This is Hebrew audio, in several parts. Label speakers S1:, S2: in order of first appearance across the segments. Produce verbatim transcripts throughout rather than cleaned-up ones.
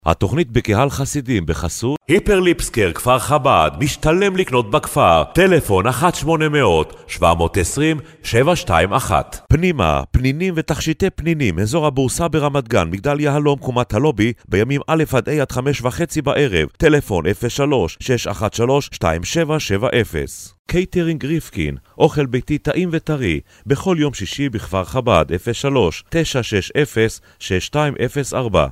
S1: התוכנית בקהל חסידים בחסות היפרליפסקר כפר חב"ד, משתלם לקנות בכפר, טלפון אחת שמונה אפס אפס שבע עשרים שבע שתיים אחת. פנימה, פנינים ותכשיטי פנינים, אזור הבורסה ברמת גן, מגדל יהלום, קומת הלובי, בימים א' עד ה' עד חמש וחצי בערב, טלפון אפס שלוש שש אחת שלוש שתיים שבע שבע אפס. קייטרינג ריפקין, אוכל ביתי טעים וטרי, בכל יום שישי בכפר חב"ד, אפס שלוש תשע שש אפס שש שתיים אפס ארבע.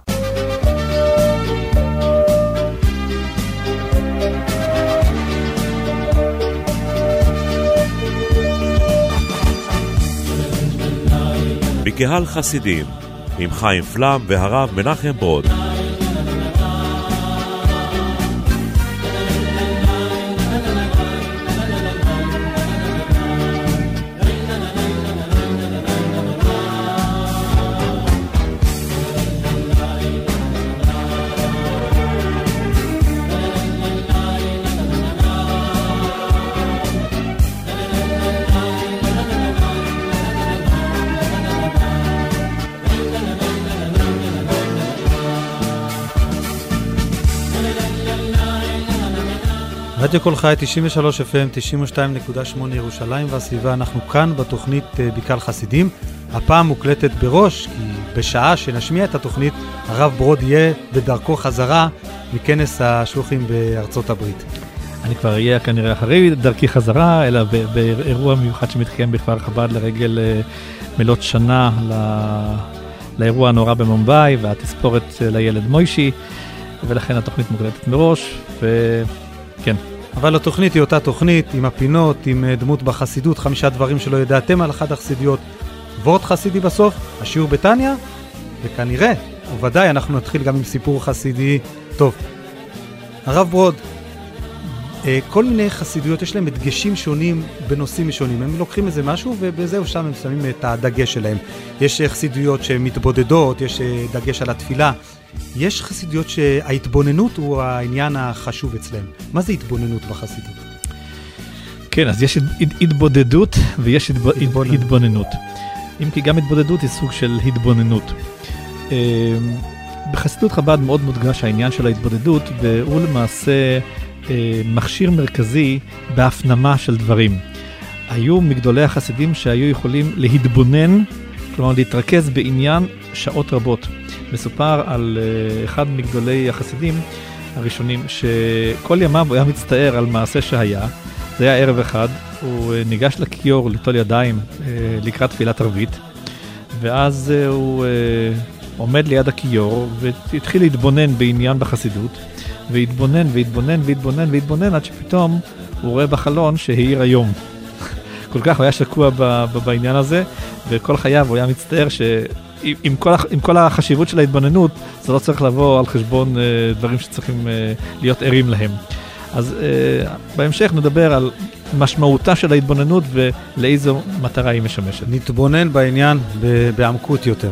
S1: בקהל חסידים, עם חיים פלם והרב מנחם ברוד.
S2: רדיו כל חי תשעים ושלוש אף אם, תשעים ושתיים נקודה שמונה ירושלים והסביבה. אנחנו כאן בתוכנית בקהל חסידים, הפעם מוקלטת בראש, כי בשעה שנשמיע את התוכנית הרב ברוד יהיה בדרכו חזרה מכנס השלוחים בארצות הברית.
S3: אני כבר אהיה כנראה אחרי דרכי חזרה, אלא באירוע מיוחד שמתקיים בכפר חב"ד לרגל מלות שנה לאירוע הנורא במומבאי והתספורת לילד מוישי, ולכן התוכנית מוקלטת מראש. וכן,
S2: אבל התוכנית היא אותה תוכנית, עם הפינות, עם דמות בחסידות, חמישה דברים שלא ידעתם על אחת החסידיות, וורט חסידי בסוף, השיעור בתניה, וכנראה, וודאי, אנחנו נתחיל גם עם סיפור חסידי טוב. הרב ברוד, כל מיני חסידיות יש להם דגשים שונים בנושאים שונים, הם לוקחים איזה משהו ובזהו שם הם שמים את הדגש שלהם. יש חסידיות שמתבודדות, יש דגש על התפילה, יש חסידיות שההתבוננות הוא העניין החשוב אצלם. מה זה התבוננות בחסידות?
S3: כן, אז יש התבודדות ויש התבוננות. התבוננות. אם כי גם התבודדות היא סוג של התבוננות. בחסידות חב"ד מאוד מודגש העניין של ההתבודדות, והוא למעשה מכשיר מרכזי בהפנמה של דברים. היו מגדולי החסידים שהיו יכולים להתבונן, כלומר להתרכז בעניין שעות רבות. מסופר על אחד מגדולי החסידים הראשונים, שכל ימיו הוא היה מצטער על מעשה שהיה. זה היה ערב אחד, הוא ניגש לכיור לטול ידיים לקראת תפילת ערבית, ואז הוא עומד ליד הכיור והתחיל להתבונן בעניין בחסידות, והתבונן והתבונן והתבונן והתבונן עד שפתאום הוא רואה בחלון שהאיר היום. כל כך הוא היה שקוע בעניין הזה, וכל חייו הוא היה מצטער ש... עם כל, עם כל החשיבות של ההתבוננות, זה לא צריך לבוא על חשבון uh, דברים שצריכים uh, להיות ערים להם. אז uh, בהמשך נדבר על משמעותה של ההתבוננות ולאיזו מטרה היא משמשת.
S2: נתבונן בעניין בעמקות יותר.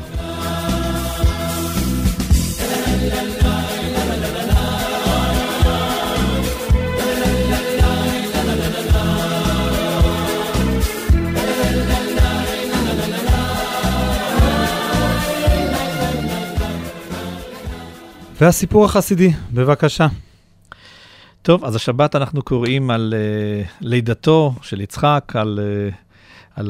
S2: והסיפור החסידי, בבקשה.
S3: טוב, אז השבת אנחנו קוראים על uh, לידתו של יצחק, על, uh, על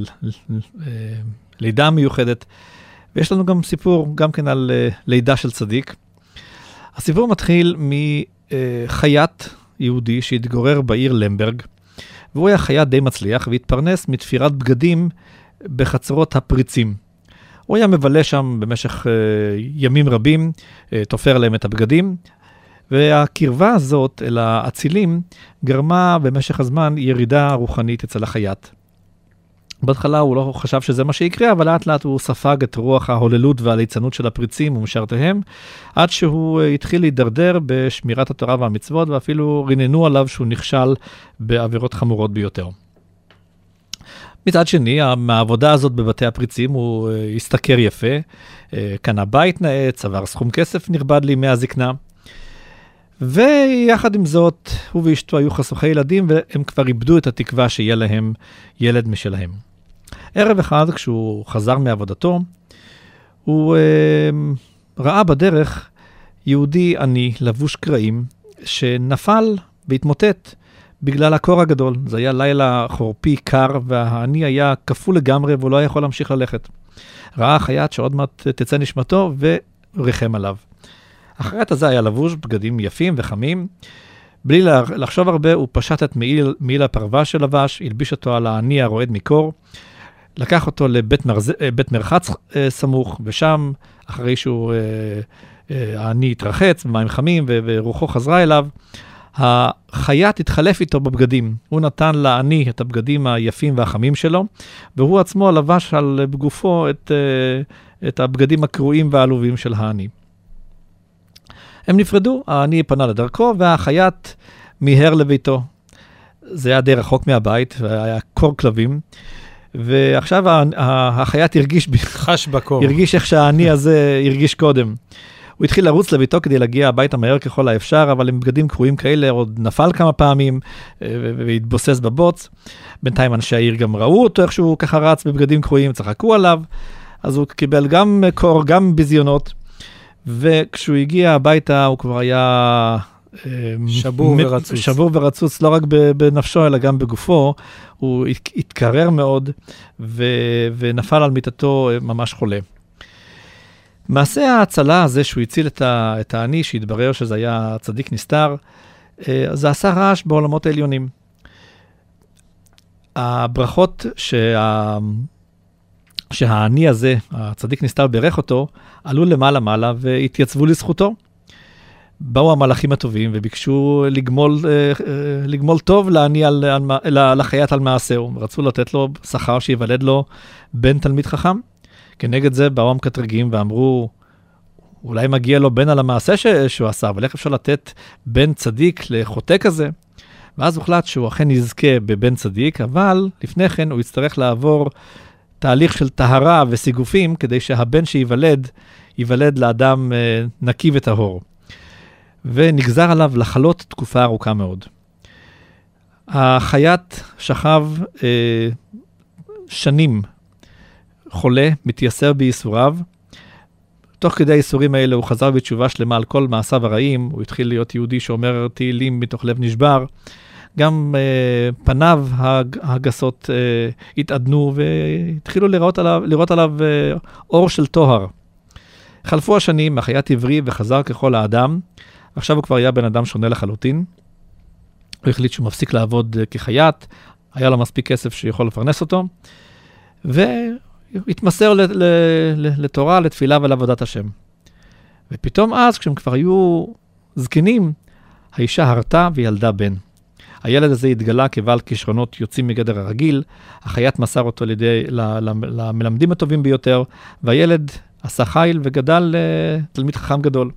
S3: הלידה uh, המיוחדת, ויש לנו גם סיפור גם כן על uh, לידה של צדיק. הסיפור מתחיל מחייט uh, יהודי שהתגורר בעיר למברג, והוא היה חייט די מצליח והתפרנס מתפירת בגדים בחצרות הפריצים. הוא היה מבלה שם במשך uh, ימים רבים, uh, תופר להם את הבגדים, והקרבה הזאת אל האצילים גרמה במשך הזמן ירידה רוחנית אצל החייט. בהתחלה הוא לא חשב שזה מה שיקרה, אבל לאט לאט הוא ספג את רוח ההוללות והליצנות של הפריצים ומשרתיהם, עד שהוא uh, התחיל להידרדר בשמירת התורה והמצוות, ואפילו ריננו עליו שהוא נכשל בעבירות חמורות ביותר. מצד שני, מהעבודה הזאת בבתי הפריצים הוא הסתכר יפה, קנה בית נאה, צבר סכום כסף נכבד לימי הזקנה, ויחד עם זאת, הוא ואשתו היו חסוכי ילדים, והם כבר איבדו את התקווה שיהיה להם ילד משלהם. ערב אחד, כשהוא חזר מעבודתו, הוא אה, ראה בדרך יהודי עני, לבוש קרעים, שנפל והתמוטט בגלל הקור הגדול. זה היה לילה חורפי קר, והעני היה כפול לגמרי, והוא לא יכול להמשיך ללכת. ראה החייט שעוד מעט תצא נשמתו, ורחם עליו. החייט הזה היה לבוש בגדים יפים וחמים, בלי לחשוב הרבה, הוא פשט את מעיל, מעיל הפרווה של לבש, הלביש אותו על העני הרועד מקור, לקח אותו לבית מרז... בית מרחץ סמוך, ושם, אחרי שהוא, העני התרחץ במים חמים, ורוחו חזרה אליו, החייט התחלף איתו בבגדים. הוא נתן לעני את הבגדים היפים והחמים שלו, והוא עצמו לבש על בגופו את, את הבגדים הקרועים והעלובים של העני. הם נפרדו, העני פנה לדרכו, והחייט מיהר לביתו. זה היה די רחוק מהבית, והיה קור כלבים, ועכשיו החייט הרגיש,
S2: חש בקור.
S3: הרגיש איך שהעני הזה הרגיש קודם. הוא התחיל לרוץ לביתו כדי להגיע הביתה מהר ככל האפשר, אבל עם בגדים קרועים כאלה עוד נפל כמה פעמים, והתבוסס בבוץ. בינתיים אנשי העיר גם ראו אותו, איך שהוא ככה רץ בבגדים קרועים, צחקו עליו, אז הוא קיבל גם קור, גם בזיונות, וכשהוא הגיע הביתה הוא כבר היה
S2: שבור מ- ורצוץ.
S3: שבור ורצוץ, לא רק בנפשו, אלא גם בגופו. הוא התקרר מאוד, ו- ונפל על מיטתו ממש חולה. מעשה ההצלה הזה שהוא הציל את, ה- את העני, שהתברר שזה היה צדיק נסתר, זה עשה רעש בעולמות העליונים. הברכות שה... שהעני הזה, הצדיק נסתר ברך אותו, עלו למעלה מעלה והתייצבו לזכותו. באו המלאכים הטובים וביקשו לגמול, לגמול טוב לעני על, על, לחייט על מעשהו. רצו לתת לו שכר שיוולד לו בן תלמיד חכם. כנגד זה באו המקטרגים ואמרו, אולי מגיע לו בן על המעשה ש, שהוא עשה, אבל איך אפשר לתת בן צדיק לחוטא כזה? ואז הוחלט שהוא אכן יזכה בבן צדיק, אבל לפני כן הוא יצטרך לעבור תהליך של טהרה וסיגופים, כדי שהבן שיוולד, יוולד לאדם אה, נקי וטהור. ונגזר עליו לחלות תקופה ארוכה מאוד. החייט שכב אה, שנים חולה, מתייסר בייסוריו. תוך כדי הייסורים האלה הוא חזר בתשובה שלמה על כל מעשיו הרעים, הוא התחיל להיות יהודי שאומר תהילים מתוך לב נשבר, גם uh, פניו הג, הגסות uh, התעדנו והתחילו לראות עליו, לראות עליו uh, אור של טוהר. חלפו השנים, החייט עברי וחזר ככל האדם, עכשיו הוא כבר היה בן אדם שונה לחלוטין, הוא החליט שהוא מפסיק לעבוד uh, כחייט, היה לו מספיק כסף שיכול לפרנס אותו, והתמסר ל- ל- ל- לתורה, לתפילה ולעבודת השם. ופתאום אז, כשהם כבר היו זקנים, האישה הרתה וילדה בן. הילד הזה התגלה כבעל כישרונות יוצאים מגדר הרגיל, החייט מסר אותו לידי למלמדים הטובים ביותר, והילד עשה חיל וגדל תלמיד חכם גדול.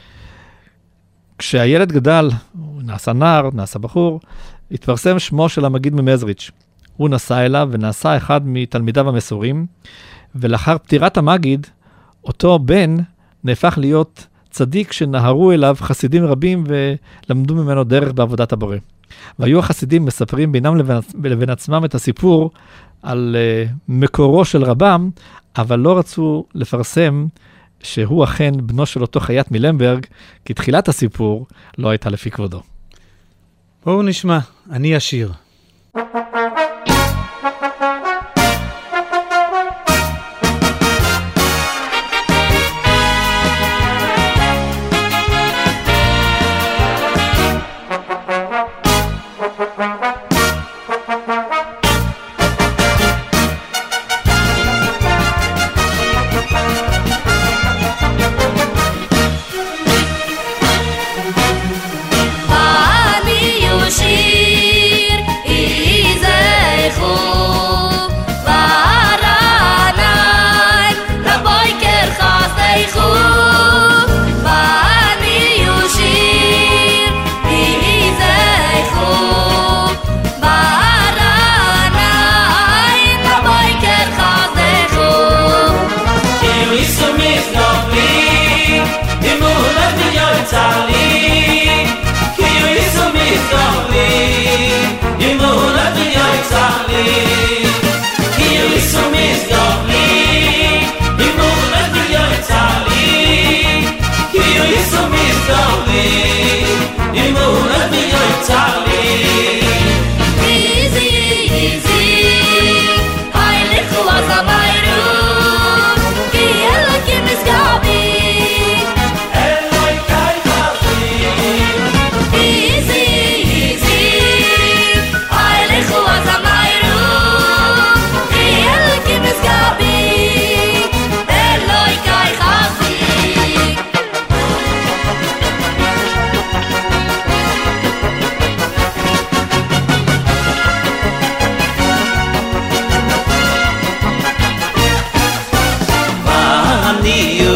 S3: כשהילד גדל, הוא נעשה נער, נעשה בחור, התפרסם שמו של המגיד ממזריץ'. הוא נסע אליו ונעשה אחד מתלמידיו המסורים, ולאחר פטירת המגיד, אותו בן נהפך להיות צדיק שנהרו אליו חסידים רבים ולמדו ממנו דרך בעבודת הבורא. והיו החסידים מספרים בינם לבין, לבין עצמם את הסיפור על uh, מקורו של רבם, אבל לא רצו לפרסם שהוא אכן בנו של אותו חייט מלמברג, כי תחילת הסיפור לא הייתה לפי כבודו.
S2: בואו נשמע, אני אשיר.
S4: So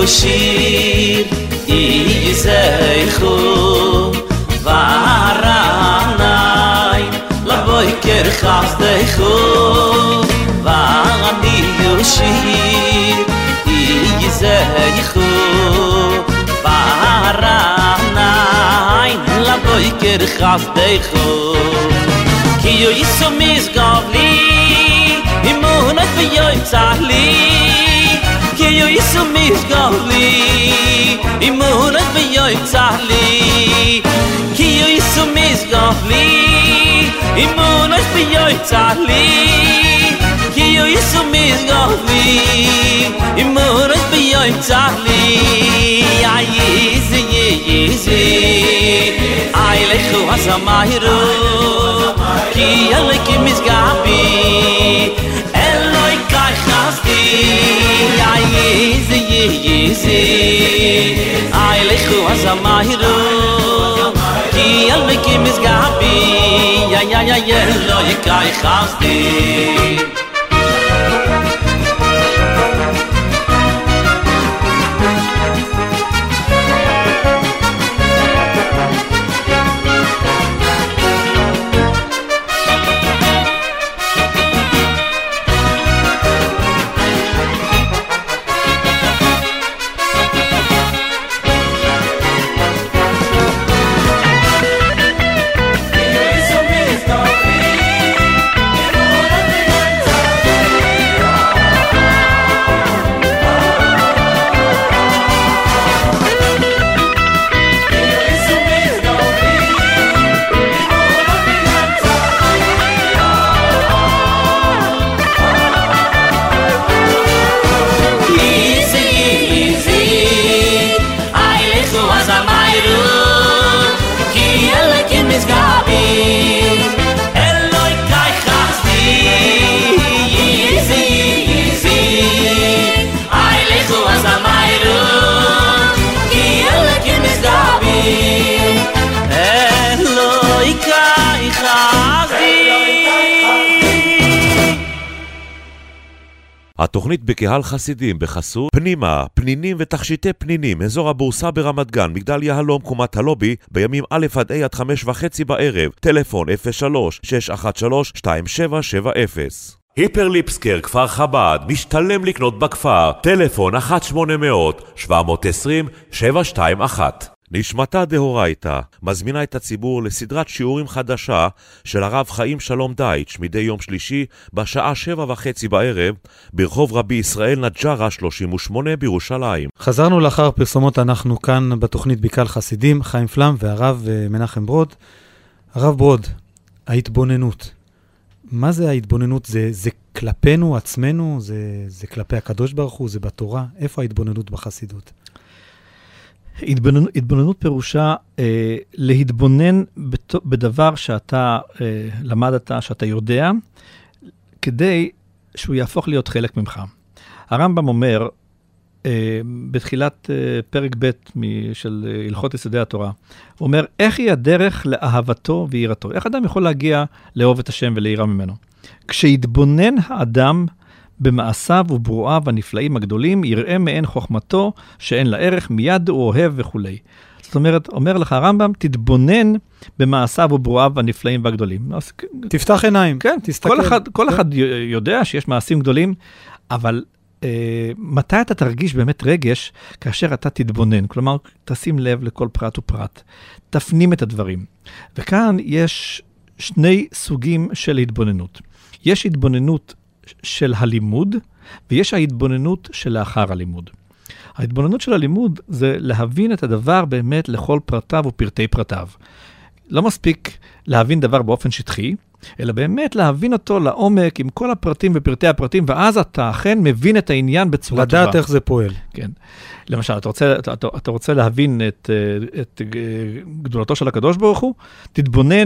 S4: שיר יזכו וערניים לבויקר חסדכו ואני שיר יזכו וערניים לבויקר חסדכו כי יויסו משגב לי אמונות ויוצא לי כי יויסו משגב לי אמונות ויוצא לי כי יויסו משגב לי אמונות ויוצא לי כי יויסו משגב לי אמונות ויוצא לי איזי איזי איי לכו הזמיירו כי אלוהי משגבי אלוהי כחסתי איזי איזי איי לכו הזמיירו כי אלוהי משגבי אלוהי כחסתי
S1: התוכנית בקהל חסידים בחסות פנימה, פנינים ותכשיטי פנינים, אזור הבורסה ברמת גן, מגדל יהלום, קומת הלובי, בימים א' עד ה' עד חמש וחצי בערב, טלפון אפס שלוש שש אחת שלוש שתיים שבע שבע אפס.
S2: היפרליפסקר כפר חב"ד, משתלם לקנות בכפר, טלפון אחת שמונה אפס אפס שבע עשרים שבע שתיים אחת.
S1: נשמתה דהורייתא מזמינה את הציבור לסדרת שיעורים חדשה של הרב חיים שלום דייטש מדי יום שלישי בשעה שבע וחצי בערב ברחוב רבי ישראל נג'רה שלושים ושמונה בירושלים.
S2: חזרנו לאחר פרסומות, אנחנו כאן בתוכנית בקהל חסידים, חיים פלם והרב מנחם ברוד. הרב ברוד, ההתבוננות, מה זה ההתבוננות? זה, זה כלפינו עצמנו? זה, זה כלפי הקדוש ברוך הוא? זה בתורה? איפה ההתבוננות בחסידות?
S3: התבוננות, התבוננות פירושה אה, להתבונן בת, בדבר שאתה אה, למדת, שאתה יודע, כדי שהוא יהפוך להיות חלק ממך. הרמב"ם אומר, אה, בתחילת אה, פרק ב' של אה, הלכות יסודי התורה, הוא אומר, איך היא הדרך לאהבתו ויראתו? איך אדם יכול להגיע לאהוב את השם וליראה ממנו? כשהתבונן האדם במעשיו וברואיו הנפלאים הגדולים, יראה מעין חוכמתו שאין לה ערך, מיד הוא אוהב וכו'. זאת אומרת, אומר לך הרמב"ם, תתבונן במעשיו וברואיו הנפלאים והגדולים.
S2: תפתח עיניים,
S3: כן,
S2: תסתכל.
S3: כל אחד, כל אחד יודע שיש מעשים גדולים, אבל אה, מתי אתה תרגיש באמת רגש כאשר אתה תתבונן? כלומר, תשים לב לכל פרט ופרט. תפנים את הדברים. וכאן יש שני סוגים של התבוננות. יש התבוננות של הלימוד, ויש ההתבוננות של לאחר הלימוד. ההתבוננות של הלימוד זה להבין את הדבר באמת לכל פרטיו ופרטי פרטיו. לא מספיק להבין דבר באופן שטחי, אלא באמת להבין אותו לעומק עם כל הפרטים ופרטי הפרטים, ואז אתה אכן מבין את העניין בצורה טובה.
S2: לדעת איך זה פועל.
S3: כן. למשל, אתה רוצה, אתה, אתה רוצה להבין את, את גדולתו של הקדוש ברוך הוא, תתבונן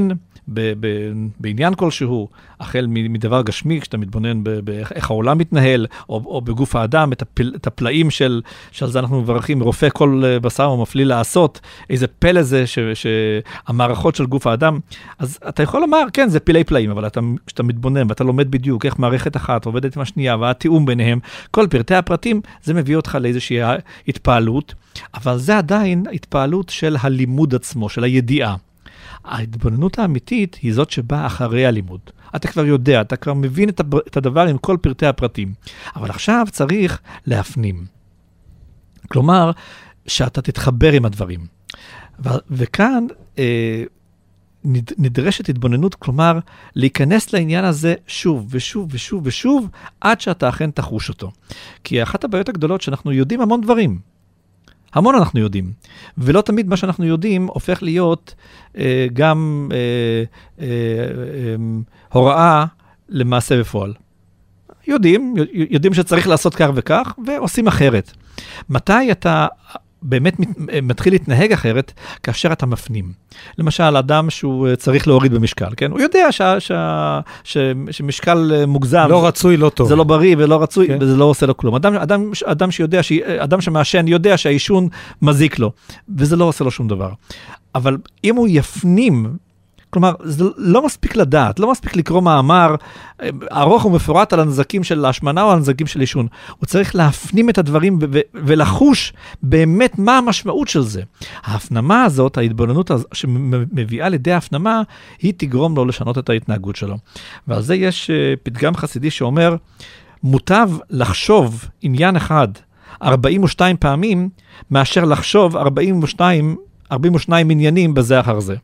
S3: ב- ב- בעניין כלשהו, החל מדבר גשמי, כשאתה מתבונן באיך העולם מתנהל, או, או בגוף האדם, את, הפל, את הפלאים של, שעל זה אנחנו מברכים, רופא כל בשר ומפליא לעשות, איזה פלא זה ש, שהמערכות של גוף האדם, אז אתה יכול לומר, כן, זה פלאי פלאים, אבל אתה, כשאתה מתבונן ואתה לומד בדיוק איך מערכת אחת עובדת עם השנייה, והתיאום ביניהם, כל פרטי הפרטים, זה מביא אותך לאיזושהי התפעלות, אבל זה עדיין התפעלות של הלימוד עצמו, של הידיעה. ההתבוננות האמיתית היא זאת שבאה אחרי הלימוד. אתה כבר יודע, אתה כבר מבין את הדבר עם כל פרטי הפרטים. אבל עכשיו צריך להפנים. כלומר, שאתה תתחבר עם הדברים. ו- וכאן אה, נד- נדרשת התבוננות, כלומר, להיכנס לעניין הזה שוב ושוב ושוב ושוב, עד שאתה אכן תחוש אותו. כי אחת הבעיות הגדולות שאנחנו יודעים המון דברים. המון אנחנו יודעים, ולא תמיד מה שאנחנו יודעים הופך להיות אה, גם אה, אה, אה, הוראה למעשה בפועל. יודעים, יודעים שצריך לעשות כך וכך, ועושים אחרת. מתי אתה באמת מתחיל להתנהג אחרת, כאשר אתה מפנים? למשל, אדם שהוא צריך להוריד במשקל, כן? הוא יודע ש, ש, ש, שמשקל מוגזם.
S2: לא רצוי, לא טוב.
S3: זה לא בריא ולא רצוי,
S2: כן.
S3: וזה לא עושה לו כלום. אדם, אדם, אדם שיודע, ש, אדם שמעשן יודע שהעישון מזיק לו, וזה לא עושה לו שום דבר. אבל אם הוא יפנים, כלומר, זה לא מספיק לדעת, לא מספיק לקרוא מאמר ארוך ומפורט על הנזקים של ההשמנה או על הנזקים של עישון. הוא צריך להפנים את הדברים ו- ו- ולחוש באמת מה המשמעות של זה. ההפנמה הזאת, ההתבוננות שמביאה לידי ההפנמה, היא תגרום לו לשנות את ההתנהגות שלו. ועל זה יש פתגם חסידי שאומר, מוטב לחשוב עניין אחד ארבעים ושתיים פעמים, מאשר לחשוב ארבעים ושתיים, ארבעים ושתיים עניינים בזה אחר זה.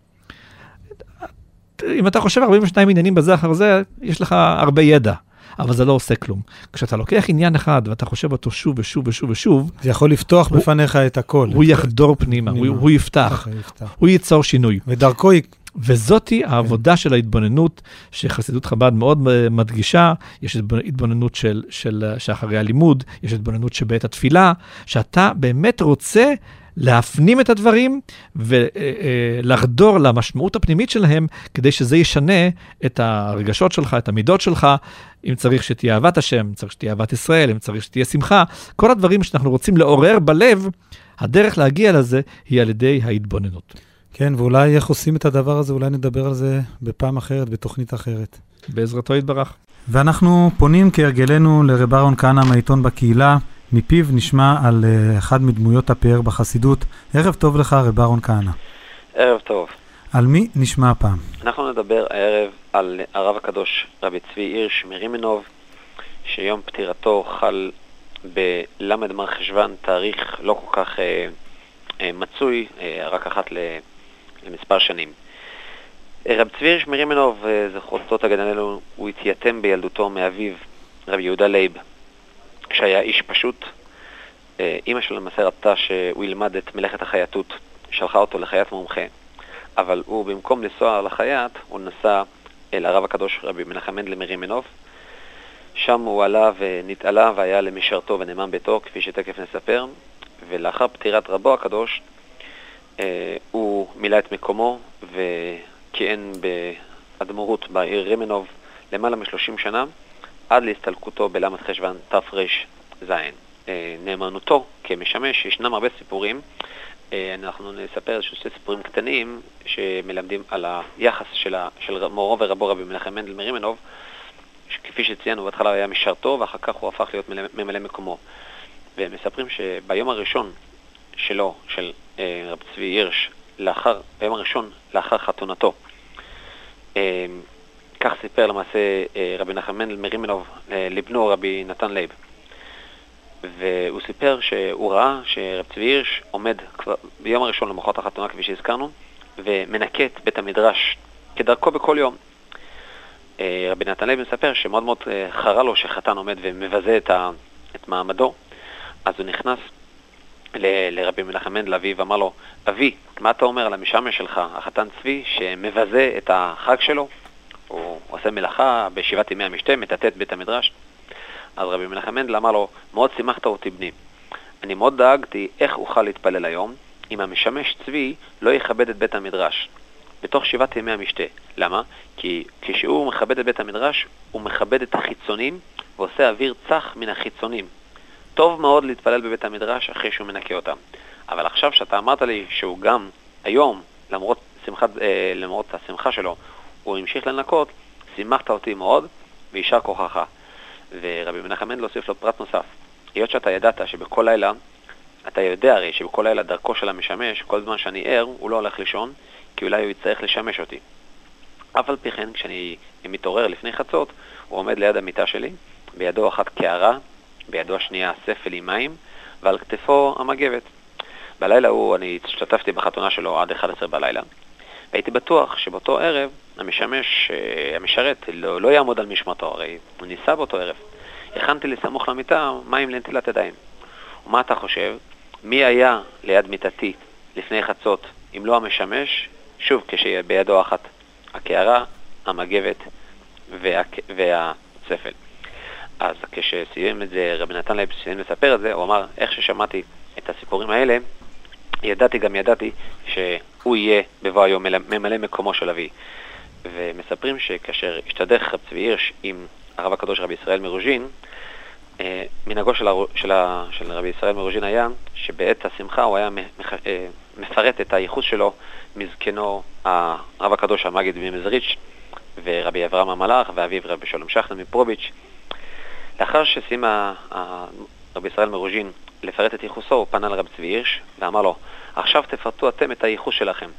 S3: אם אתה חושב ארבעים ושתיים עניינים בזה אחר זה, יש לך הרבה ידע, אבל זה לא עושה כלום. כשאתה לוקח עניין אחד, ואתה חושב אותו שוב ושוב ושוב ושוב,
S2: זה יכול לפתוח הוא, בפניך את הכל.
S3: הוא יחדור פנימה, פנימה. הוא, הוא יפתח, יפתח, הוא ייצור שינוי.
S2: ודרכו היא...
S3: וזאתי העבודה של ההתבוננות, שחסידות חב"ד מאוד מדגישה, יש התבוננות של, של, שאחרי הלימוד, יש התבוננות שבעת התפילה, שאתה באמת רוצה להפנים את הדברים ולחדור למשמעות הפנימית שלהם, כדי שזה ישנה את הרגשות שלך, את המידות שלך, אם צריך שתהיה אהבת השם, אם צריך שתהיה אהבת ישראל, אם צריך שתהיה שמחה, כל הדברים שאנחנו רוצים לעורר בלב, הדרך להגיע לזה היא על ידי ההתבוננות.
S2: כן, ואולי איך עושים את הדבר הזה, אולי נדבר על זה בפעם אחרת, בתוכנית אחרת.
S3: בעזרתו יתברך.
S2: ואנחנו פונים כהרגלנו לרב אהרון כהנא מהעיתון בקהילה, מפיו נשמע על אחד מדמויות הפאר בחסידות. ערב טוב לך, רב אהרון כהנא.
S5: ערב טוב.
S2: על מי נשמע הפעם?
S5: אנחנו נדבר הערב על הרב הקדוש רבי צבי הירש מרימנוב, שיום פטירתו חל בלמד מרחשוון, תאריך לא כל כך אה, אה, מצוי, אה, רק אחת למספר שנים. רב צבי הירש מרימנוב, אה, זכותו תגן עלינו, הוא התייתם בילדותו מאביו, רבי יהודה לייב, כשהיה איש פשוט. אמא שלו למעשה רצתה שהוא ילמד את מלאכת החייטות, שלחה אותו לחייט מומחה, אבל הוא במקום לנסוע לחייט, הוא נסע אל הרב הקדוש רבי מנחם מנדל מרימנוב. שם הוא עלה ונתעלה והיה למשרתו ונאמן ביתו, כפי שתכף נספר, ולאחר פטירת רבו הקדוש הוא מילא את מקומו וכיהן באדמו"רות בעיר רימנוב למעלה מ-שלושים שנה, עד להסתלקותו בלמד חשוון תר"ש. נאמנותו כמשמש, ישנם הרבה סיפורים. אנחנו נספר איזשהו שתי סיפורים קטנים שמלמדים על היחס של, ה, של מורו ורבו רבי מנחם מנדל מרימנוב, כפי שציינו, בהתחלה היה משרתו ואחר כך הוא הפך להיות ממלא מקומו. ומספרים שביום הראשון שלו, של רב צבי הירש, לאחר, ביום הראשון לאחר חתונתו, כך סיפר למעשה רבי מנחם מנדל מרימנוב לבנו רבי נתן לייב. והוא סיפר שהוא ראה שרב צבי הירש עומד כבר ביום הראשון למחרת החתונה, כפי שהזכרנו, ומנקה את בית המדרש כדרכו בכל יום. רבי נתן לייב מספר שמאוד מאוד חרה לו שחתן עומד ומבזה את, ה, את מעמדו. אז הוא נכנס ל, לרבי מנחם מנדל אביו ואמר לו, אבי, מה אתה אומר על המשמש שלך, החתן צבי, שמבזה את החג שלו? הוא עושה מלאכה בשבעת ימי המשתה, מטאטא את בית המדרש. אז רבי מנחם מנדל אמר לו, מאוד שימחת אותי בני. אני מאוד דאגתי איך אוכל להתפלל היום, אם המשמש צבי לא יכבד את בית המדרש. בתוך שבעת ימי המשתה. למה? כי כשהוא מכבד את בית המדרש, הוא מכבד את החיצונים ועושה אוויר צח מן החיצונים. טוב מאוד להתפלל בבית המדרש אחרי שהוא מנקה אותם. אבל עכשיו שאתה אמרת לי שהוא גם היום, למרות, שמחת, אה, למרות השמחה שלו, הוא המשיך לנקות, שימחת אותי מאוד וישר כוחך. ורבי מנחם מנדל הוסיף לו פרט נוסף. היות שאתה ידעת שבכל לילה, אתה יודע הרי שבכל לילה דרכו של המשמש, כל זמן שאני ער, הוא לא הולך לישון, כי אולי הוא יצטרך לשמש אותי. אף על פי כן, כשאני מתעורר לפני חצות, הוא עומד ליד המיטה שלי, בידו אחת קערה, בידו השנייה ספל עם מים, ועל כתפו המגבת. בלילה הוא, אני השתתפתי בחתונה שלו עד אחת עשרה בלילה, והייתי בטוח שבאותו ערב המשמש, המשרת, לא, לא יעמוד על משמרתו, הרי הוא ניסה באותו ערב. הכנתי לסמוך למיטה מים לנטילת ידיים. ומה אתה חושב? מי היה ליד מיטתי לפני חצות, אם לא המשמש? שוב, כשבידו אחת הקערה, המגבת וה, והספל. אז כשסיים את זה, רבי נתן לייב סיים לספר את זה, הוא אמר, איך ששמעתי את הסיפורים האלה, ידעתי גם ידעתי שהוא יהיה בבוא היום ממלא מקומו של אבי. ומספרים שכאשר השתדך רב צבי הירש עם הרב הקדוש רבי ישראל מרוז'ין, מנהגו של, הר... של, ה... של רבי ישראל מרוז'ין היה שבעת השמחה הוא היה מח... מפרט את הייחוס שלו מזקנו הרב הקדוש המגיד ממזריץ' ורבי אברהם המלאך ואביו רבי שלום שכנר מפרוביץ'. לאחר שסיים רבי ישראל מרוז'ין לפרט את ייחוסו, הוא פנה לרב צבי הירש ואמר לו, עכשיו תפרטו אתם את הייחוס שלכם.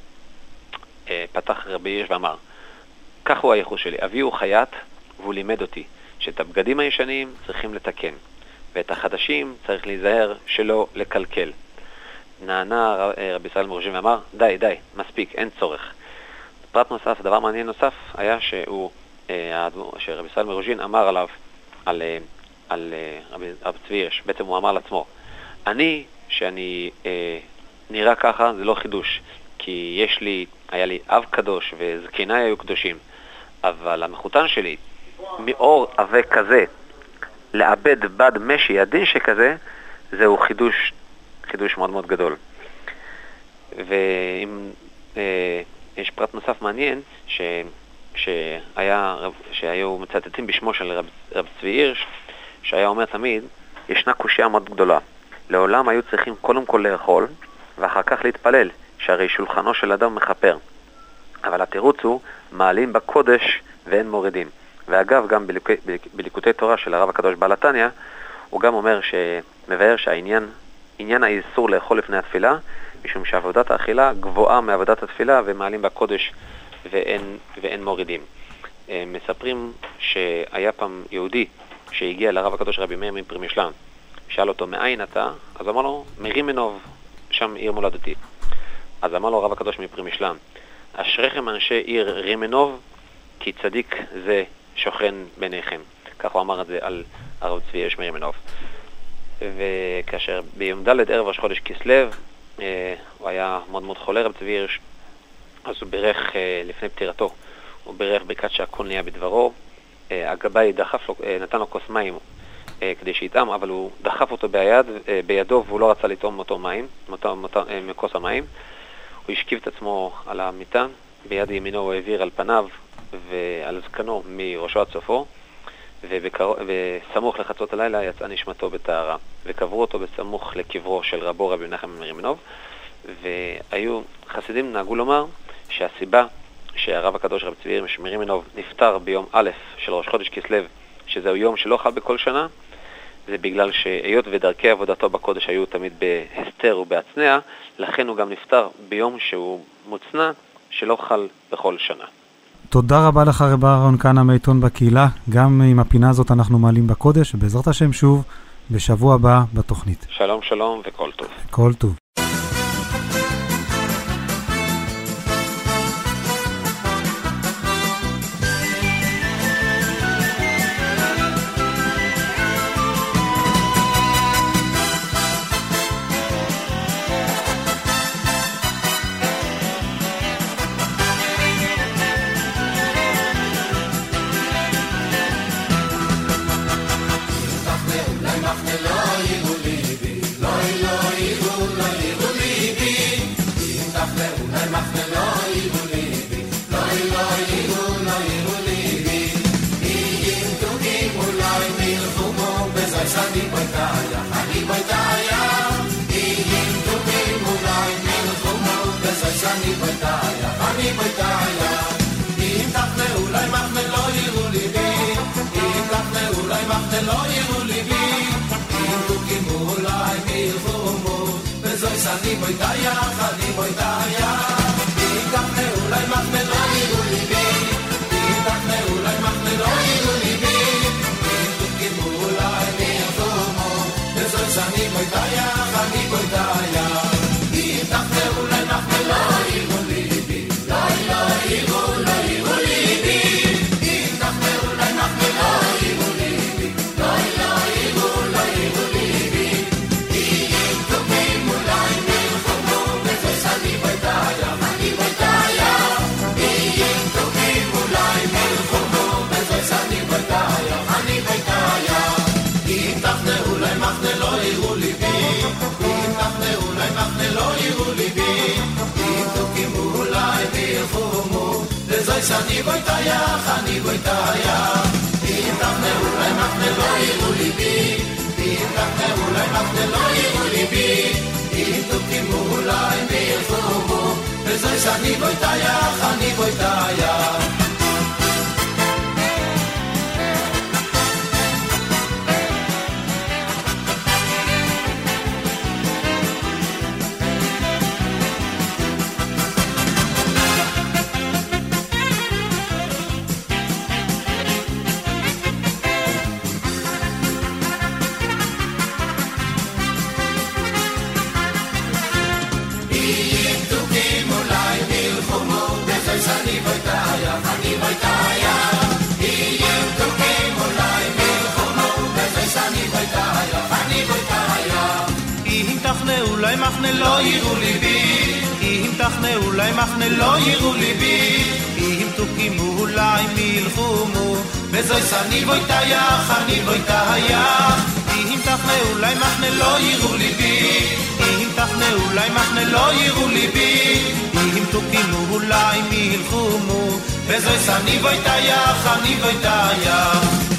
S5: פתח רבי הירש ואמר, כך הוא הייחוס שלי, אבי הוא חייט והוא לימד אותי שאת הבגדים הישנים צריכים לתקן, ואת החדשים צריך להיזהר שלא לקלקל. נענה רבי ישראל מרוז'ין ואמר, די, די, מספיק, אין צורך. פרט נוסף, דבר מעניין נוסף, היה שהוא, שרבי ישראל מרוז'ין אמר עליו, על, על רבי, רבי צבי הירש, בעצם הוא אמר לעצמו, אני, שאני אה, נראה ככה, זה לא חידוש, כי יש לי, היה לי אב קדוש וזקניי היו קדושים, אבל המחותן שלי, מאור אבק כזה, לאבד בד משי הדין שכזה, זהו חידוש, חידוש מאוד מאוד גדול. ואם אה, יש פרט נוסף מעניין, ש, שהיה, שהיו מצטטים בשמו של רב, רב צבי הירש, שהיה אומר תמיד, ישנה קושיה מאוד גדולה. לעולם היו צריכים קודם כל לאכול, ואחר כך להתפלל, שהרי שולחנו של אדם מחפר. אבל התירוץ הוא, מעלים בקודש ואין מורידים. ואגב, גם בליקוטי, בליקוטי תורה של הרב הקדוש בעל התניא, הוא גם אומר שמבאר שהעניין, עניין האיסור לאכול לפני התפילה, משום שעבודת האכילה גבוהה מעבודת התפילה, ומעלים בקודש ואין, ואין מורידים. מספרים שהיה פעם יהודי שהגיע לרב הקדוש רבי מאיר מפרמישלן, שאל אותו, מאין אתה? אז אמר לו, מרימנוב, שם עיר מולדתי. אז אמר לו הרב הקדוש מפרמישלן, אשריכם אנשי עיר רימנוב, כי צדיק זה שוכן ביניכם. כך הוא אמר את זה על הרב צבי הירש מרימנוב. וכאשר ביום ד' ערב ראש חודש כסלו, אה, הוא היה מאוד מאוד חולה רב צבי הירש, אז הוא בירך אה, לפני פטירתו, הוא בירך ברכת שהכל נהיה בדברו, אה, הגבאי דחף לו, אה, נתן לו כוס מים, כדי שיטעם, אבל הוא דחף אותו ביד, בידו והוא לא רצה לטעום אותו מים, מכוס המים. הוא השכיב את עצמו על המיטה, ביד ימינו הוא העביר על פניו ועל זקנו מראשו עד סופו, וסמוך לחצות הלילה יצאה נשמתו בטהרה, וקברו אותו בסמוך לקברו של רבו רבי מנחם מרימנוב. והיו חסידים נהגו לומר שהסיבה שהרב הקדוש רבי צבי הירש מרימנוב נפטר ביום א' של ראש חודש כסלו, שזהו יום שלא חל בכל שנה, זה בגלל שהיות ודרכי עבודתו בקודש היו תמיד בהסתר ובהצנע, לכן הוא גם נפטר ביום שהוא מוצנע, שלא חל בכל שנה.
S2: תודה רבה לך רב אהרון כהנא מעיתון בקהילה, גם עם הפינה הזאת אנחנו מעלים בקודש, ובעזרת השם שוב בשבוע הבא בתוכנית.
S5: שלום שלום וכל טוב.
S2: כל טוב.
S6: Machne lo ibu libi, אני בויתיה, אני בויתיה, אם טובים אולי מלחומות, וזויס אני בויתיה, אני בויתיה, אם תחנה אולי מחנה לא יראו ליבי, אם תחנה אולי מחנה לא יראו ליבי, אם טובים אולי מלחומות, וזויס אני בויתיה, אני בויתיה, אם תחנה אולי מחנה לא יראו ליבי, אם תחנה אולי מחנה לא יראו ליבי, אם טובים אולי מלחומות, וזויס אני בויתיה, אני בויתיה, אם תחנה אולי מחנה לא יראו ליבי, לא לא יראו, לא יראו ליבי, אם תחנה אולי מחנה לא יראו ליבי, לא לא יראו, לא יראו ליבי, אם טובים אולי מלחומות, וזויס אני בויתיה, אני בויתיה, אם טובים אולי מלחומות, וזויס אני בויתיה, אני בויתיה, אם תחנה אולי מחנה לא יראו ליבי, אם תחנה אולי מחנה לא יראו ליבי, אם טובים אולי מלחומות, וזויס אני בויתיה, אני בויתיה, אם תחנה אולי מחנה לא יראו ליבי, אם תחנה אולי מחנה לא יראו ליבי, אם טובים אולי מלחומות, וזויס אני בויתיה, אני בויתיה.
S7: אולי מחנה לא יראו ליבי, אם תחנה אולי מחנה לא יראו ליבי, אם תוקים אולי מלחומו, וזויס אני בויתיה, אני בויתיה, אם תחנה אולי מחנה לא יראו ליבי, אם תחנה אולי מחנה לא יראו ליבי, אם תוקים אולי מלחומו, וזויס אני בויתיה, אני בויתיה.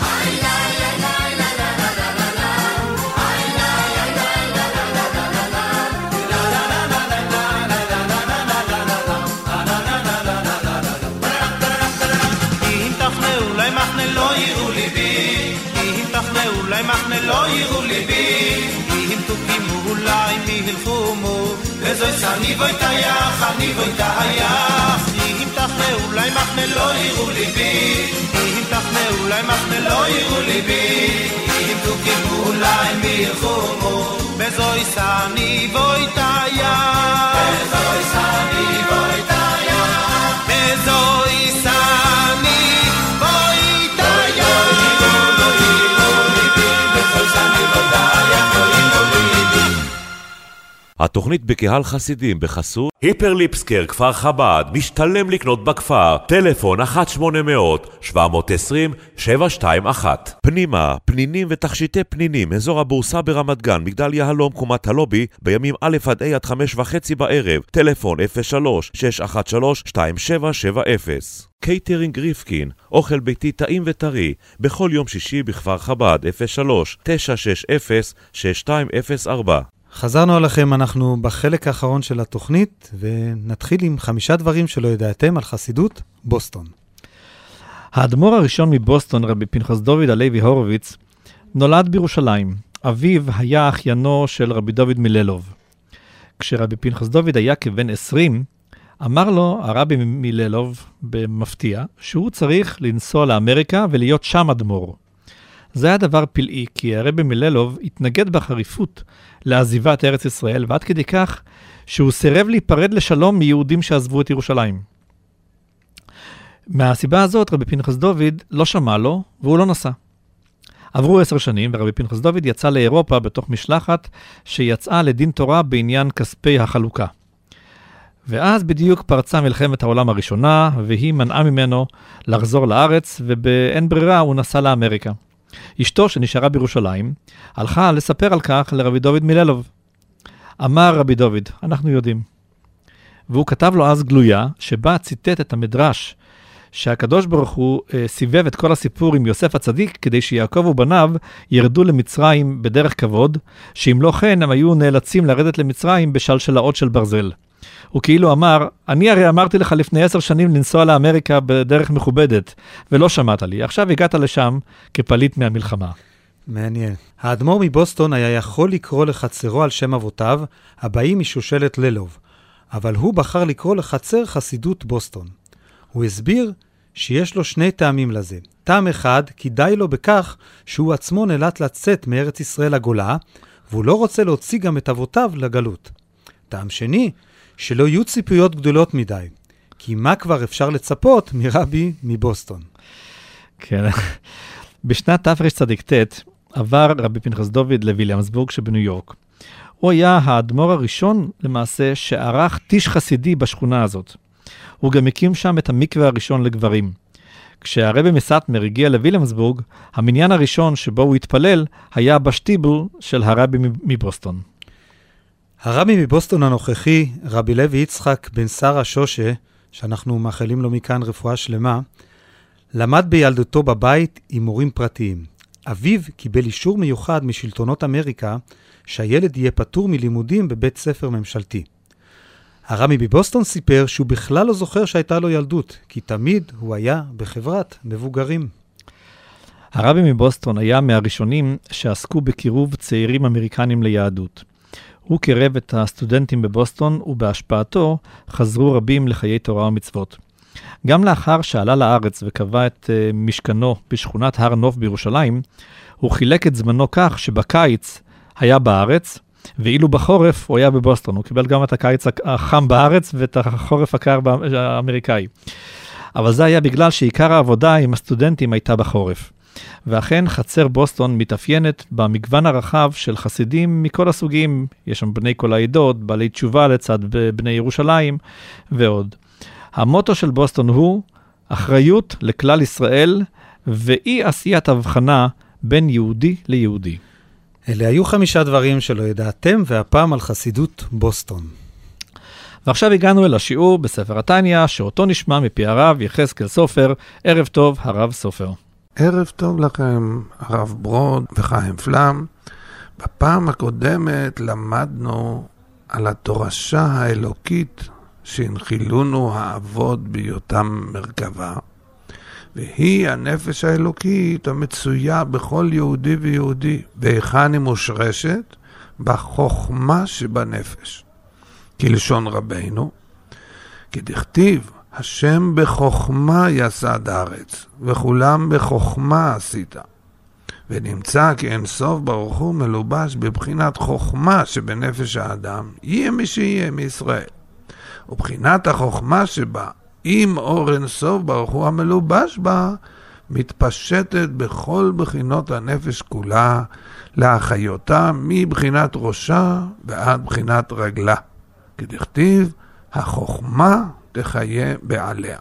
S7: אולי מחנה לא יראו ליבי, אם תוקים אולי מלחומו, וזויס אני בויתיה, אני בויתיה, אם תחנה אולי מחנה לא יראו ליבי, אם תחנה אולי מחנה לא יראו ליבי, אם תוקים אולי מלחומו, וזויס אני בויתיה, וזויס אני בויתיה, וזויס אני
S1: התוכנית בקהל חסידים בחסות היפרליפסקר כפר חב"ד, משתלם לקנות בכפר, טלפון אחת שמונה אפס אפס שבע עשרים שבע שתיים אחת. פנימה, פנינים ותכשיטי פנינים, אזור הבורסה ברמת גן, מגדל יהלום, קומת הלובי, בימים א' עד ה' עד חמש וחצי בערב, טלפון אפס שלוש שש אחת שלוש שתיים שבע שבע אפס. קייטרינג ריפקין, אוכל ביתי טעים וטרי, בכל יום שישי בכפר חב"ד, אפס שלוש תשע שש אפס שש שתיים אפס ארבע.
S2: חזרנו עליכם, אנחנו בחלק האחרון של התוכנית, ונתחיל עם חמישה דברים שלא ידעתם על חסידות בוסטון.
S3: האדמו"ר הראשון מבוסטון, רבי פנחס דוד הלוי הורוביץ, נולד בירושלים. אביו היה אחיינו של רבי דוד מיללוב. כשרבי פנחס דוד היה כבן עשרים, אמר לו הרבי מיללוב במפתיע, שהוא צריך לנסוע לאמריקה ולהיות שם אדמו"ר. זה היה דבר פלאי, כי הרבי מיללוב התנגד בחריפות לעזיבת ארץ ישראל, ועד כדי כך שהוא סירב להיפרד לשלום מיהודים שעזבו את ירושלים. מהסיבה הזאת רבי פנחס דוד לא שמע לו והוא לא נסע. עברו עשר שנים ורבי פנחס דוד יצא לאירופה בתוך משלחת שיצאה לדין תורה בעניין כספי החלוקה. ואז בדיוק פרצה מלחמת העולם הראשונה, והיא מנעה ממנו לחזור לארץ, ובאין ברירה הוא נסע לאמריקה. אשתו שנשארה בירושלים הלכה לספר על כך לרבי דוד מיללוב. אמר רבי דוד, אנחנו יודעים. והוא כתב לו אז גלויה שבה ציטט את המדרש שהקדוש ברוך הוא אה, סיבב את כל הסיפור עם יוסף הצדיק, כדי שיעקב ובניו ירדו למצרים בדרך כבוד, שאם לא כן הם היו נאלצים לרדת למצרים בשלשלאות של ברזל. הוא כאילו אמר, אני הרי אמרתי לך לפני עשר שנים לנסוע לאמריקה בדרך מכובדת, ולא שמעת לי. עכשיו הגעת לשם כפליט מהמלחמה.
S2: מעניין. האדמו"ר מבוסטון היה יכול לקרוא לחצרו על שם אבותיו, הבאים משושלת ללוב, אבל הוא בחר לקרוא לחצר חסידות בוסטון. הוא הסביר שיש לו שני טעמים לזה. טעם אחד, כי די לו בכך שהוא עצמו נאלץ לצאת מארץ ישראל לגולה, והוא לא רוצה להוציא גם את אבותיו לגלות. טעם שני, שלא יהיו ציפויות גדולות מדי, כי מה כבר אפשר לצפות מרבי מבוסטון?
S3: כן. בשנת תרצ"ט עבר רבי פנחס דוד לוויליאמסבורג שבניו יורק. הוא היה האדמו"ר הראשון למעשה שערך טיש חסידי בשכונה הזאת. הוא גם הקים שם את המקווה הראשון לגברים. כשהרבי מסטמר הגיע לוויליאמסבורג, המניין הראשון שבו הוא התפלל היה בשטיבל של הרבי מבוסטון.
S2: הרבי מבוסטון הנוכחי, רבי לוי יצחק בן שרה שושה, שאנחנו מאחלים לו מכאן רפואה שלמה, למד בילדותו בבית עם מורים פרטיים. אביו קיבל אישור מיוחד משלטונות אמריקה שהילד יהיה פטור מלימודים בבית ספר ממשלתי. הרבי מבוסטון סיפר שהוא בכלל לא זוכר שהייתה לו ילדות, כי תמיד הוא היה בחברת מבוגרים.
S3: הרבי מבוסטון היה מהראשונים שעסקו בקירוב צעירים אמריקנים ליהדות. הוא קירב את הסטודנטים בבוסטון, ובהשפעתו חזרו רבים לחיי תורה ומצוות. גם לאחר שעלה לארץ וקבע את uh, משכנו בשכונת הר נוף בירושלים, הוא חילק את זמנו כך שבקיץ היה בארץ, ואילו בחורף הוא היה בבוסטון. הוא קיבל גם את הקיץ החם בארץ ואת החורף הקר האמריקאי. אבל זה היה בגלל שעיקר העבודה עם הסטודנטים הייתה בחורף. ואכן חצר בוסטון מתאפיינת במגוון הרחב של חסידים מכל הסוגים. יש שם בני כל העדות, בעלי תשובה לצד בני ירושלים ועוד. המוטו של בוסטון הוא אחריות לכלל ישראל ואי עשיית הבחנה בין יהודי ליהודי.
S2: אלה היו חמישה דברים שלא ידעתם, והפעם על חסידות בוסטון.
S3: ועכשיו הגענו אל השיעור בספר התניא, שאותו נשמע מפי הרב יחזקאל סופר. ערב טוב, הרב סופר.
S8: ערב טוב לכם, הרב ברוד וחיים פלם. בפעם הקודמת למדנו על התורשה האלוקית שהנחילונו האבות בהיותם מרכבה, והיא הנפש האלוקית המצויה בכל יהודי ויהודי. והיכן היא מושרשת? בחוכמה שבנפש. כלשון רבינו, כדכתיב, השם בחוכמה יסד הארץ, וכולם בחוכמה עשית. ונמצא כי אין סוף ברוך הוא מלובש בבחינת חוכמה שבנפש האדם, יהיה מי שיהיה מישראל. ובחינת החוכמה שבה, אם אור אין סוף ברוך הוא המלובש בה, מתפשטת בכל בחינות הנפש כולה, להחיותה מבחינת ראשה ועד בחינת רגלה. כדכתיב, החוכמה תחיה בעליה.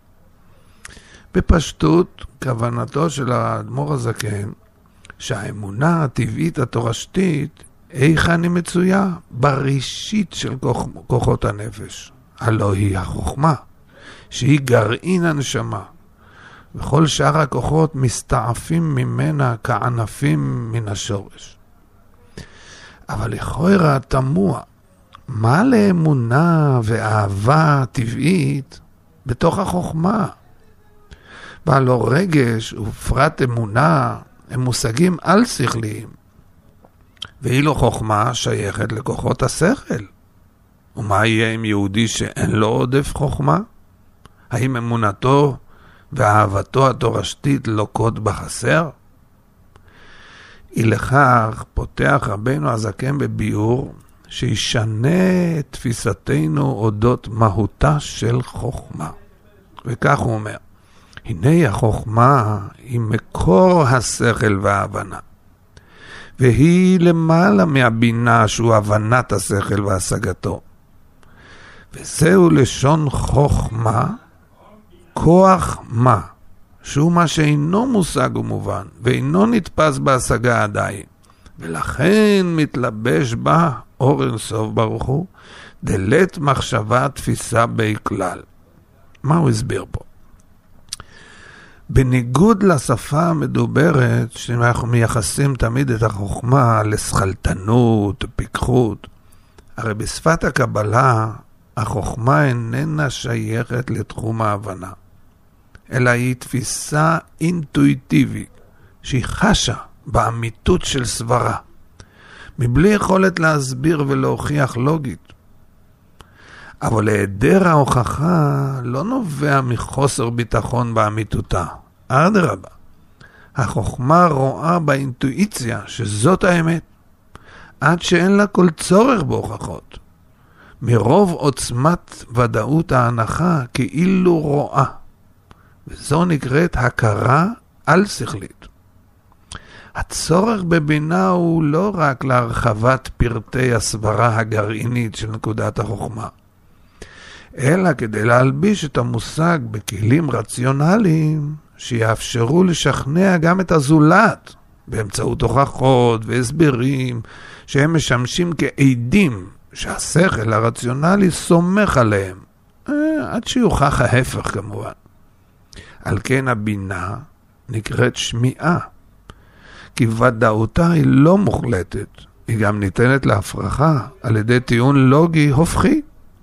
S8: בפשטות, כוונתו של האדמו"ר הזקן, שהאמונה הטבעית התורשתית, היכן היא מצויה? בראשית של כוח, כוחות הנפש. הלא היא החוכמה, שהיא גרעין הנשמה, וכל שאר הכוחות מסתעפים ממנה כענפים מן השורש. אבל לכאורה תמוה, מה לאמונה ואהבה טבעית בתוך החוכמה? והלא רגש ופרט אמונה הם מושגים על שכליים, ואילו חוכמה שייכת לכוחות השכל. ומה יהיה עם יהודי שאין לו עודף חוכמה? האם אמונתו ואהבתו התורשתית לוקות בחסר? אי לכך פותח רבינו הזקן בביאור שישנה את תפיסתנו אודות מהותה של חוכמה. וכך הוא אומר, הנה החוכמה היא מקור השכל וההבנה, והיא למעלה מהבינה שהוא הבנת השכל והשגתו. וזהו לשון חוכמה, כוח מה, שהוא מה שאינו מושג ומובן, ואינו נתפס בהשגה עדיין, ולכן מתלבש בה אור אין סוף ברוך הוא, דלת מחשבה תפיסה בי כלל. מה הוא הסביר פה? בניגוד לשפה המדוברת, שאנחנו מייחסים תמיד את החוכמה לסחלטנות, פיקחות, הרי בשפת הקבלה, החוכמה איננה שייכת לתחום ההבנה, אלא היא תפיסה אינטואיטיבית, שהיא חשה באמיתות של סברה, מבלי יכולת להסביר ולהוכיח לוגית. אבל היעדר ההוכחה לא נובע מחוסר ביטחון באמיתותה. אדרבה, החוכמה רואה באינטואיציה שזאת האמת, עד שאין לה כל צורך בהוכחות. מרוב עוצמת ודאות ההנחה כאילו רואה. וזו נקראת הכרה על שכלית. הצורך בבינה הוא לא רק להרחבת פרטי הסברה הגרעינית של נקודת החוכמה, אלא כדי להלביש את המושג בכלים רציונליים שיאפשרו לשכנע גם את הזולת באמצעות הוכחות והסברים שהם משמשים כעדים שהשכל הרציונלי סומך עליהם, עד שיוכח ההפך כמובן. על כן הבינה נקראת שמיעה, כי ודאותה היא לא מוחלטת, היא גם ניתנת להפרחה על ידי טיעון לוגי הופכי.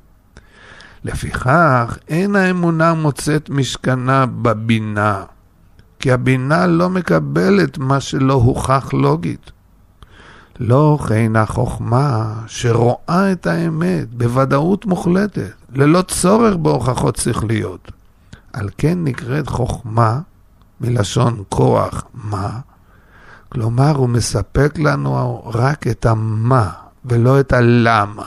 S8: לפיכך אין האמונה מוצאת משכנה בבינה, כי הבינה לא מקבלת מה שלא הוכח לוגית. לא כן החוכמה שרואה את האמת בוודאות מוחלטת, ללא צורך בהוכחות שכליות. על כן נקראת חוכמה מלשון כוח מה, כלומר הוא מספק לנו רק את המה ולא את הלמה.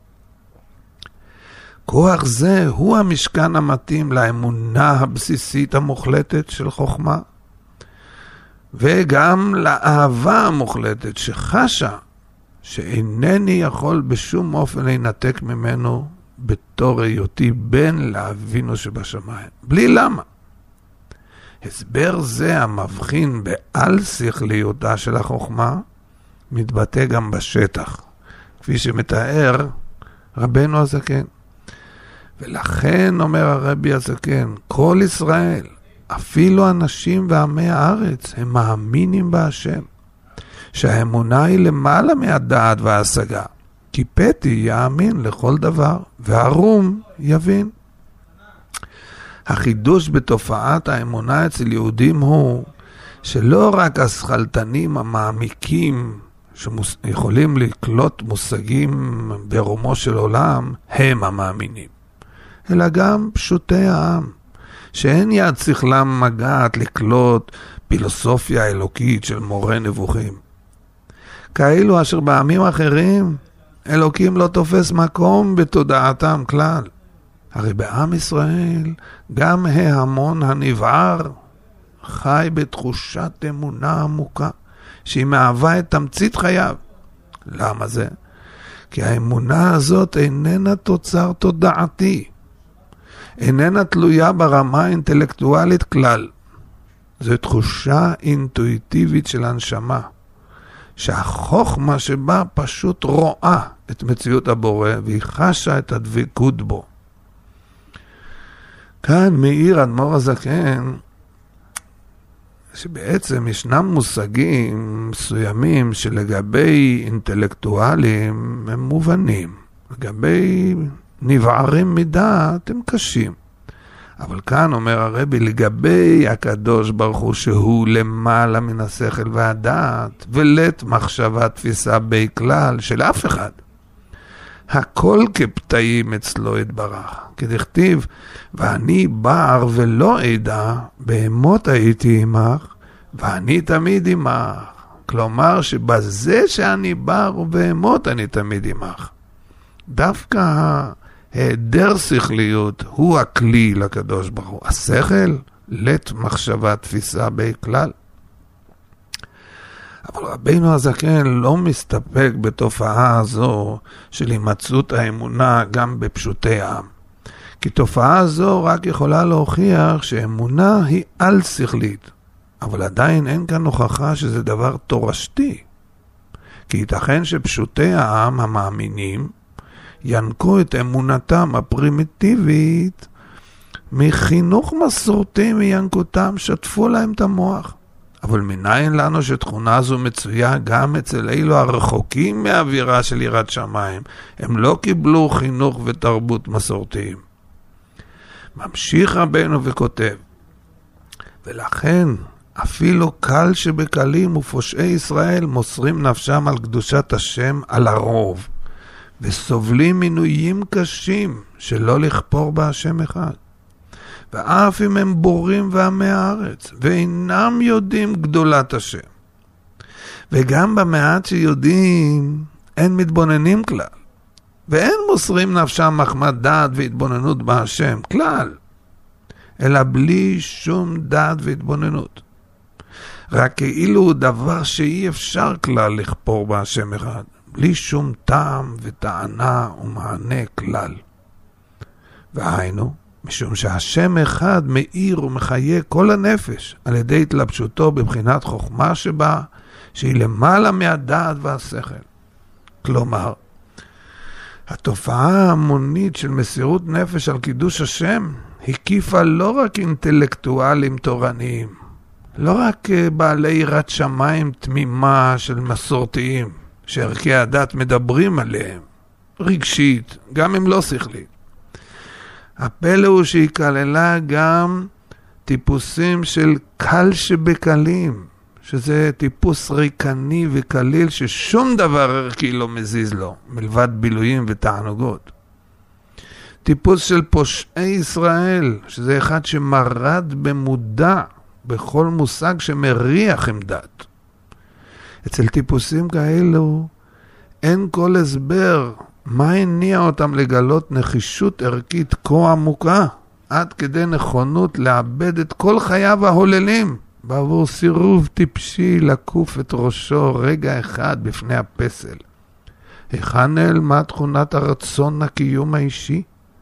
S8: כוח זה הוא המשכן המתאים לאמונה הבסיסית המוחלטת של חוכמה, וגם לאהבה המוחלטת שחשה שאינני יכול בשום אופן להינתק ממנו בתור היותי בן לאבינו שבשמיים. בלי למה. הסבר זה המבחין בעל שכליותה של החוכמה מתבטא גם בשטח, כפי שמתאר רבנו הזקן. ולכן אומר הרבי הזקן, כל ישראל, אפילו אנשים ועמי הארץ, הם מאמינים בהשם, שהאמונה היא למעלה מהדעת וההשגה, כי פתי יאמין לכל דבר, והרום יבין. החידוש בתופעת האמונה אצל יהודים הוא, שלא רק השכלתנים המעמיקים, שיכולים לקלוט מושגים ברומו של עולם, הם המאמינים, אלא גם פשוטי העם, שאין יד שכלם מגעת לקלוט פילוסופיה אלוקית של מורה נבוכים. כאלו אשר בעמים אחרים, אלוקים לא תופס מקום בתודעתם כלל. הרי בעם ישראל, גם ההמון הנבער חי בתחושת אמונה עמוקה, שהיא מהווה את תמצית חייו. למה זה? כי האמונה הזאת איננה תוצר תודעתי, איננה תלויה ברמה האינטלקטואלית כלל. זו תחושה אינטואיטיבית של הנשמה, שהחוכמה שבה פשוט רואה את מציאות הבורא, והיא חשה את הדבקות בו. כאן מאיר אדמו"ר הזקן, שבעצם ישנם מושגים מסוימים שלגבי אינטלקטואלים הם מובנים, לגבי נבערים מדעת הם קשים. אבל כאן אומר הרבי, לגבי הקדוש ברוך הוא שהוא למעלה מן השכל והדעת, ולת מחשבה תפיסה בי כלל של אף אחד, הכל כפתאים אצלו יתברך, כדכתיב, ואני בער ולא עדה, בהמות הייתי עמך, ואני תמיד עמך. כלומר שבזה שאני בער ובהמות אני תמיד עמך. דווקא היעדר שכליות הוא הכלי לקדוש ברוך הוא. השכל, לת מחשבה תפיסה בי כלל. אבל רבינו הזקן לא מסתפק בתופעה הזו של הימצאות האמונה גם בפשוטי העם. כי תופעה זו רק יכולה להוכיח שאמונה היא על שכלית. אבל עדיין אין כאן הוכחה שזה דבר תורשתי. כי ייתכן שפשוטי העם המאמינים ינקו את אמונתם הפרימיטיבית מחינוך מסורתי מינקותם שטפו להם את המוח. אבל מניין לנו שתכונה זו מצויה גם אצל אלו הרחוקים מהאווירה של יראת שמיים. הם לא קיבלו חינוך ותרבות מסורתיים. ממשיך רבנו וכותב, ולכן אפילו קל שבקלים ופושעי ישראל מוסרים נפשם על קדושת השם על הרוב, וסובלים מינויים קשים שלא לכפור בהשם אחד. ואף אם הם בורים ועמי הארץ, ואינם יודעים גדולת השם. וגם במעט שיודעים, אין מתבוננים כלל. ואין מוסרים נפשם מחמת דעת והתבוננות בהשם, כלל. אלא בלי שום דעת והתבוננות. רק כאילו הוא דבר שאי אפשר כלל לכפור בהשם אחד, בלי שום טעם וטענה ומענה כלל. והיינו, משום שהשם אחד מאיר ומחיה כל הנפש על ידי התלבשותו בבחינת חוכמה שבה, שהיא למעלה מהדעת והשכל. כלומר, התופעה המונית של מסירות נפש על קידוש השם הקיפה לא רק אינטלקטואלים תורניים, לא רק בעלי יראת שמיים תמימה של מסורתיים, שערכי הדת מדברים עליהם, רגשית, גם אם לא שכלית. הפלא הוא שהיא כללה גם טיפוסים של קל שבקלים, שזה טיפוס ריקני וקליל ששום דבר ערכי לא מזיז לו, מלבד בילויים ותענוגות. טיפוס של פושעי ישראל, שזה אחד שמרד במודע בכל מושג שמריח עם דת. אצל טיפוסים כאלו אין כל הסבר מה הניע אותם לגלות נחישות ערכית כה עמוקה, עד כדי נכונות לאבד את כל חייו ההוללים, בעבור סירוב טיפשי לקוף את ראשו רגע אחד בפני הפסל. היכן נעלמה תכונת הרצון הקיום האישי?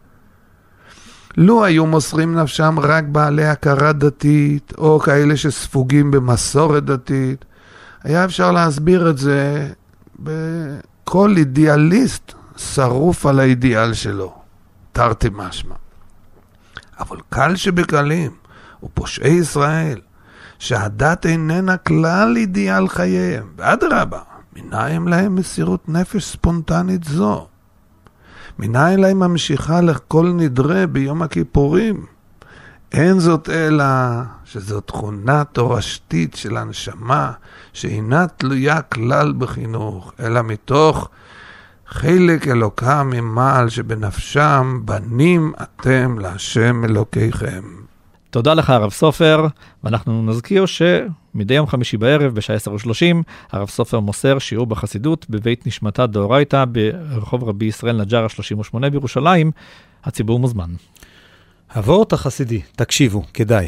S8: לו היו מוסרים נפשם רק בעלי הכרה דתית, או כאלה שספוגים במסורת דתית, היה אפשר להסביר את זה בכל אידיאליסט שרוף על האידיאל שלו, תרתי משמע. אבל קל שבקלים, ופושעי ישראל, שהדת איננה כלל אידיאל חייהם, ואדרבה, מנין להם מסירות נפש ספונטנית זו? מנין להם ממשיכה לכל נדרה ביום הכיפורים? אין זאת אלא שזו תכונה תורשתית של הנשמה, שאינה תלויה כלל בחינוך, אלא מתוך חלק אלוקה ממעל שבנפשם בנים אתם להשם אלוקיכם.
S3: תודה לך הרב סופר, ואנחנו נזכיר שמדי יום חמישי בערב בשעה עשר ושלושים הרב סופר מוסר שיעור בחסידות בבית נשמתה דאורייתא ברחוב רבי ישראל נג'ארה שלושים ושמונה בירושלים. הציבור מוזמן.
S2: הוורט החסידי, תקשיבו, כדאי.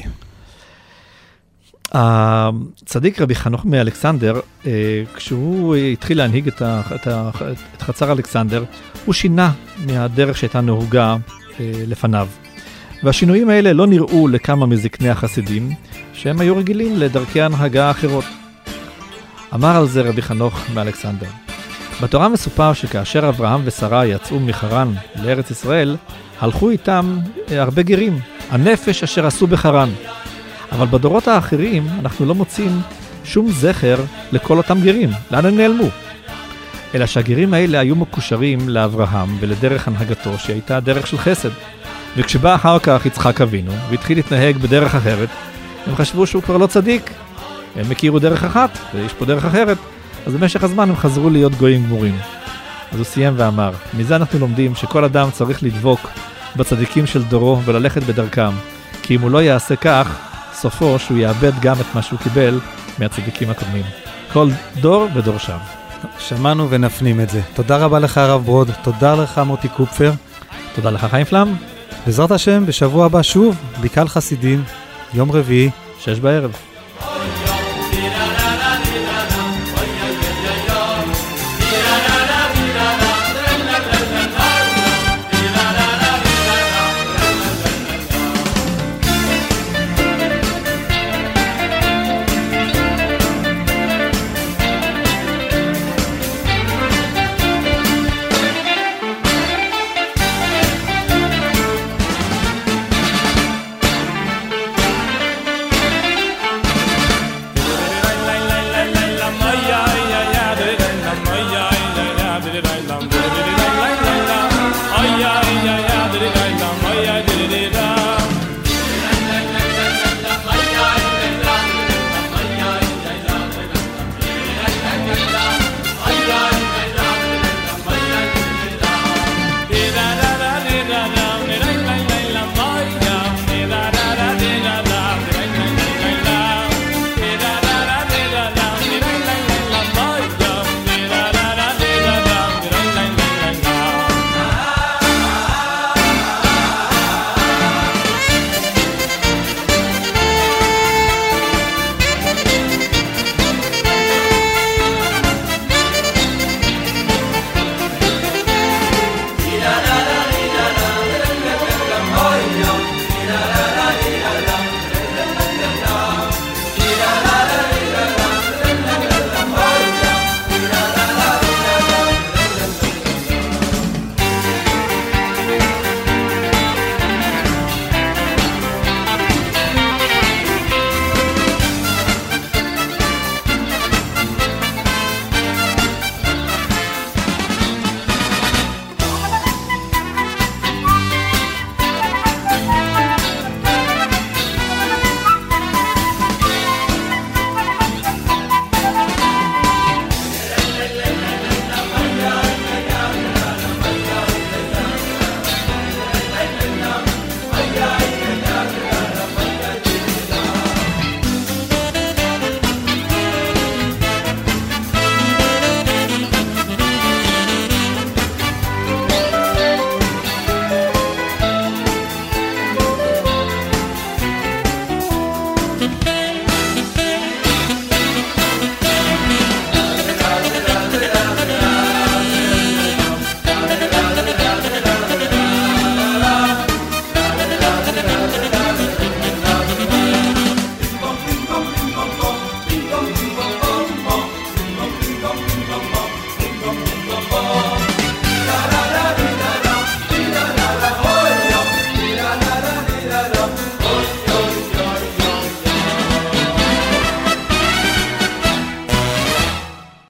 S3: הצדיק רבי חנוך מאלכסנדר, כשהוא התחיל להנהיג את, ה, את, ה, את חצר אלכסנדר, הוא שינה מהדרך שהייתה נהוגה לפניו. והשינויים האלה לא נראו לכמה מזקני החסידים, שהם היו רגילים לדרכי ההנהגה האחרות. אמר על זה רבי חנוך מאלכסנדר, בתורה מסופר שכאשר אברהם ושרה יצאו מחרן לארץ ישראל, הלכו איתם הרבה גרים, הנפש אשר עשו בחרן. אבל בדורות האחרים אנחנו לא מוצאים שום זכר לכל אותם גרים. לאן הם נעלמו? אלא שהגרים האלה היו מקושרים לאברהם ולדרך הנהגתו שהייתה דרך של חסד. וכשבא אחר כך יצחק אבינו והתחיל להתנהג בדרך אחרת, הם חשבו שהוא כבר לא צדיק. הם הכירו דרך אחת ויש פה דרך אחרת. אז במשך הזמן הם חזרו להיות גויים גמורים. אז הוא סיים ואמר, מזה אנחנו לומדים שכל אדם צריך לדבוק בצדיקים של דורו וללכת בדרכם. כי אם הוא לא יעשה כך, סופו שהוא יאבד גם את מה שהוא קיבל מהצדיקים הקודמים. כל דור ודור שם.
S2: שמענו ונפנים את זה. תודה רבה לך הרב ברוד, תודה לך מוטי קופפר.
S3: תודה לך חיים פלם.
S2: בעזרת השם, בשבוע הבא שוב, ביקל חסידים, יום רביעי,
S3: שש בערב.
S6: oh, oh.